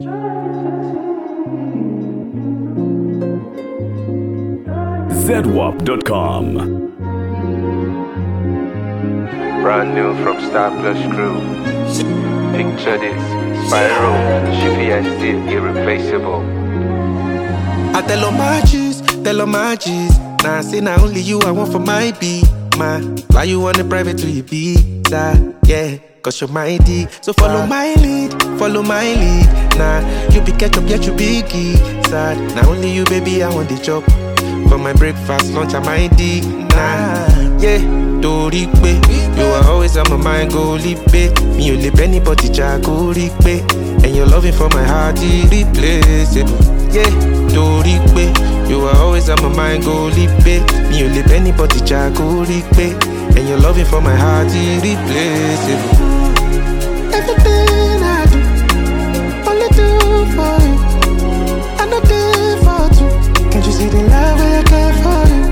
ZWAP.com. Brand new from Star Plus Crew. Picture this, Spyro, Shippy and still irreplaceable. I tell all my G's. Nah, I say not only you I want for my beat, man. Fly you on the private to your pizza, yeah. Cause you're my D, so follow my lead. Nah, you be ketchup, yet you be key. Sad, now only you, baby, I want the job. For my breakfast, lunch, I'm my D. Nah, yeah, Doripe. You are always on my mind, go lipe. Me, you lip anybody, go ripe. And your loving for my heart, irreplaceable. Yeah, Doripe. You are always on my mind, go lipe. Me, you lip anybody, go ripe. And your loving for my heart, irreplaceable. Everything I do, only do for you. I know there for two. Can't you see the love I care for you?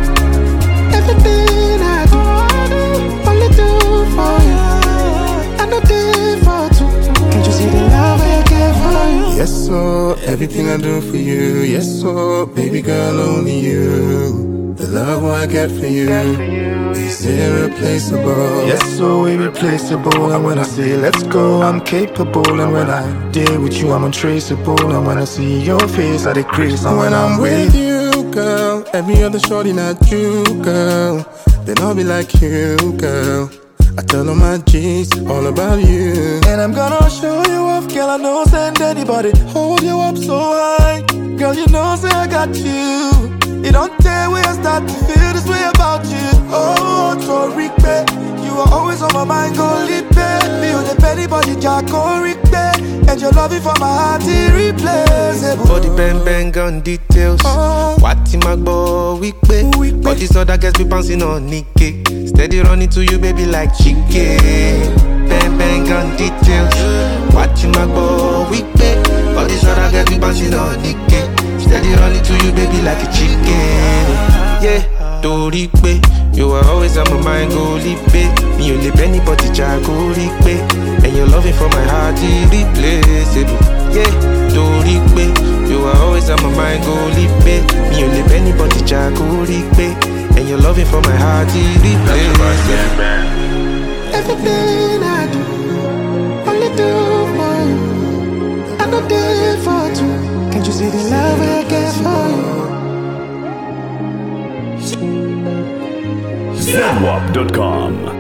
Everything I do, only do for you. I know there for two. Can't you see the love I care for you? Yes, so everything I do for you. Yes, so baby girl, only you. The love I get for you is irreplaceable. Yes, so irreplaceable. And when I say let's go, I'm capable. And when I deal with you, I'm untraceable. And when I see your face, I decrease. And when I'm with you, girl, every other shorty not you, girl. Then I'll be like you, girl. I tell all my G's all about you. And I'm gonna show you off, girl. I don't send anybody. Hold you up so high, girl. You know, say I got you. It don't tell where I start to feel this way about you. Oh, Torique, you are always on my mind, go lipe. Feel the anybody, Jack, go ripe. And your loving for my heart, irreplaceable. For the bang on details. What in my boy, we pay. All these other guys be bouncing on Nikkei. Steady running to you, baby, like chicken. Bang on details. What in my boy, we pay. All these other guys be bouncing on Nikkei. Steady running to you, baby, like a chicken. Yeah, Doripe. You are always on my mind, go lipe. Me, you lip anybody, go ripe. And your loving for my heart, irreplaceable. Yeah, Doripe. You are always on my mind, go lipe. Me, you lip anybody, go ripe. And your loving for my heart, irreplaceable. Everything I do, only do for you. I know there for two. Can't you see the love I get for you? ZWAP.com.